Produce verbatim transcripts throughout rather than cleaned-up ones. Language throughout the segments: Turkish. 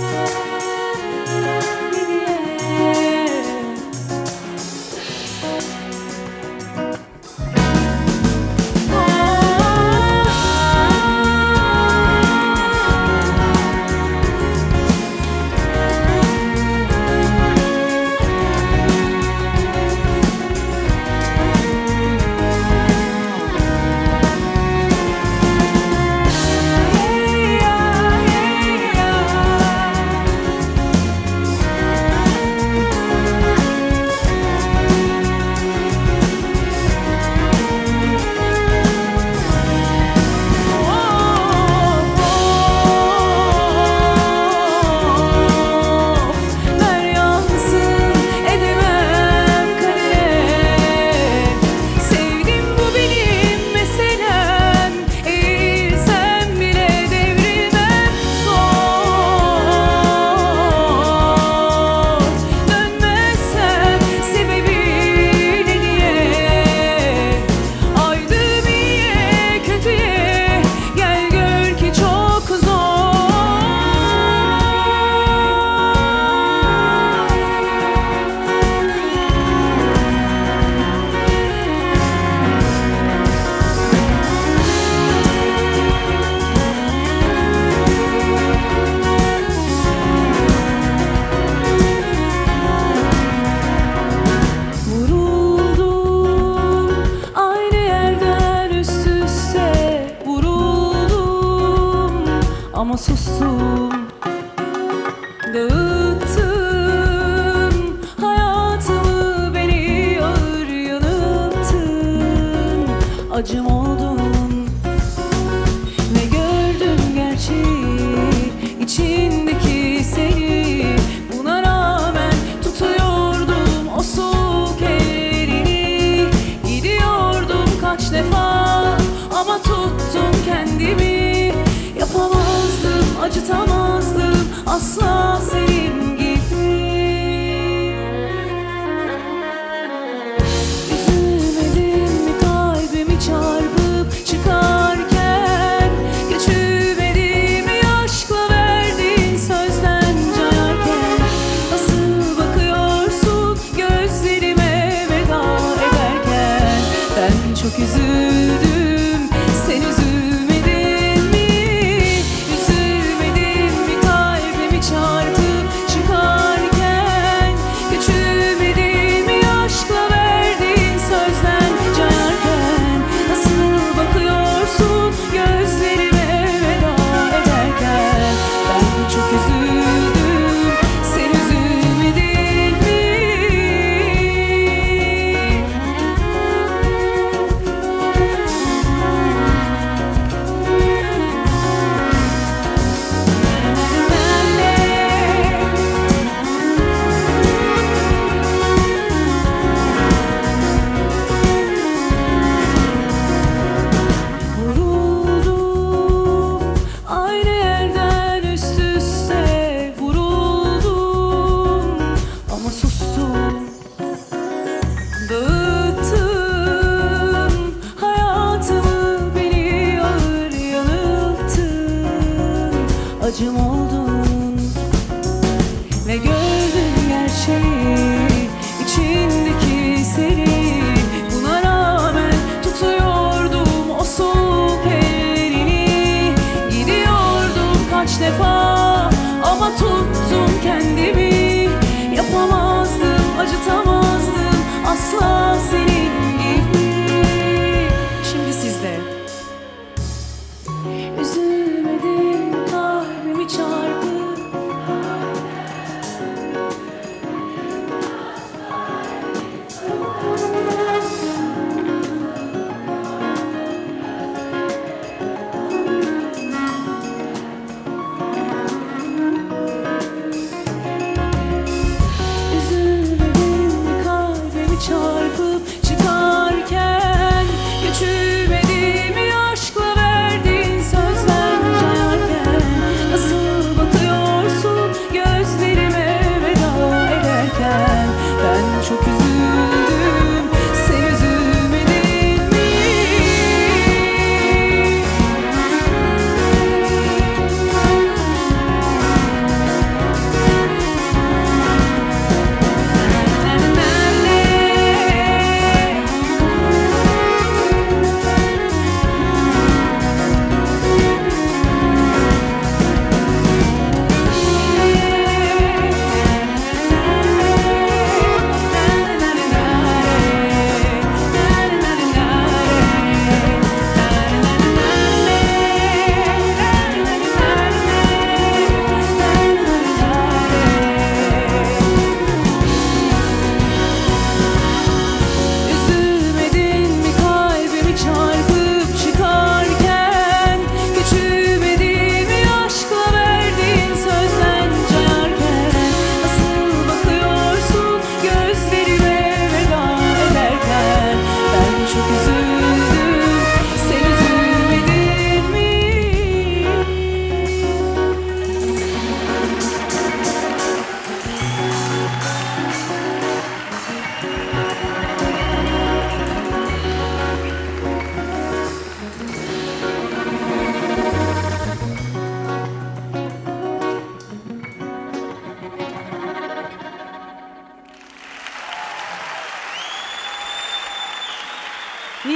Ama sustum, dağıttın hayatımı, beni ağır yanılttın. Acım oldun ve gördüm gerçeği, içindeki seni. Buna rağmen tutuyordum o soğuk ellerini. Gidiyordum kaç defa ama tuttum kendimi. Yapamazdım, acıtamazdım asla senin gibi. Üzülmedim mi kalbimi çarpıp çıkarken? Göçümedim mi aşkla verdiğin sözden cayarken? Nasıl bakıyorsun gözlerime veda ederken? Ben çok üzüldüm, sen üzüldün. Dağıttın hayatımı, beni ağır yanılttın. Acım oldun ve gördüm gerçeği, içindeki seni. Buna rağmen tutuyordum o soğuk ellerini. Gidiyordum kaç defa ama tuttum kendimi. Yapamazdım, acıtamazdım asla senin gibi. Şimdi sizde. Üzülmedim kalbimi çarpıp.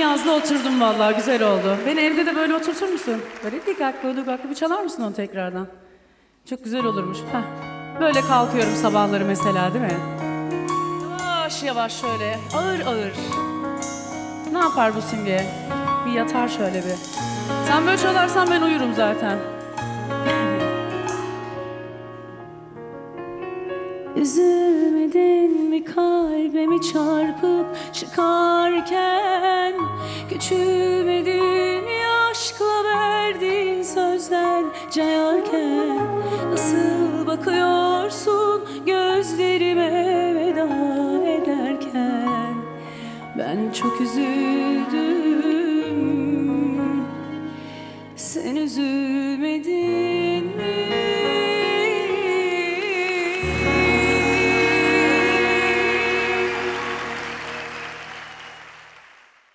yazda oturdum vallahi, güzel oldu. Beni evde de böyle oturtur musun? Böyle dikaklı dikaklı bir çalar mısın onu tekrardan? Çok güzel olurmuş. Heh. Böyle kalkıyorum sabahları mesela, değil mi? Yavaş yavaş şöyle, ağır ağır. Ne yapar bu Simge? Bir yatar şöyle bir. Sen böyle çalarsan ben uyurum zaten. Üzülmedin mi kalbimi çarpıp çıkarken? Küçülmedin mi aşkla verdiğin sözden cayarken? Nasıl bakıyorsun gözlerime veda ederken? Ben çok üzüldüm, sen üzülmedin mi?